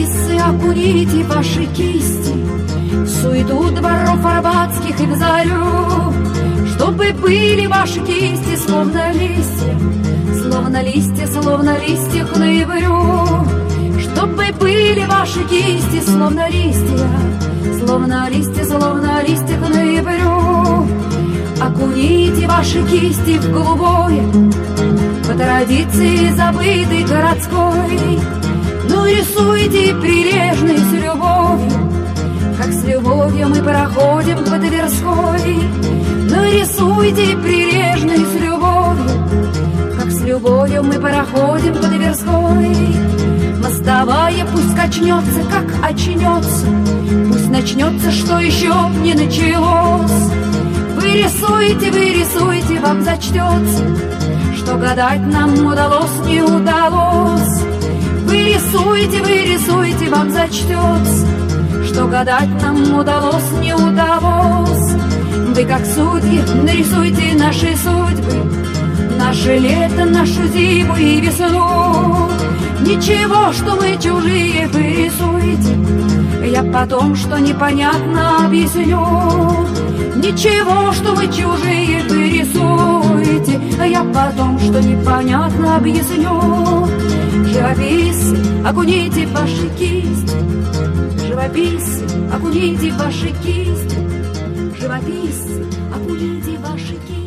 Живописцы, окуните ваши кисти в суету дворов арбатских и в зарю, чтобы были ваши кисти словно листья, словно листья, словно листья к ноябрю, чтобы были ваши кисти словно листья, словно листья, словно листья к ноябрю. Окуните ваши кисти в голубое, по традиции забытой городской. Ну рисуйте прилежно и с любовью, как с любовью мы проходим по Тверской. Ну рисуйте прилежно и с любовью, как с любовью мы проходим по Тверской. Мостовая пусть качнется, как очнется, пусть начнется, что еще не началось. Вы рисуйте, вам зачтется, что гадать нам удалось, не удалось. Вы рисуйте, вам зачтется, что гадать нам удалось, не удалось. Вы, как судьи, нарисуйте наши судьбы, наше лето, нашу зиму и весну. Ничего, что мы чужие, вы рисуйте, я потом, что непонятно, объясню. Ничего, что мы чужие, вы рисуете, я потом, что непонятно, объясню. Живописцы, окуните ваши кисти, живописцы, окуните ваши кисти, живописцы, окуните ваши кисти.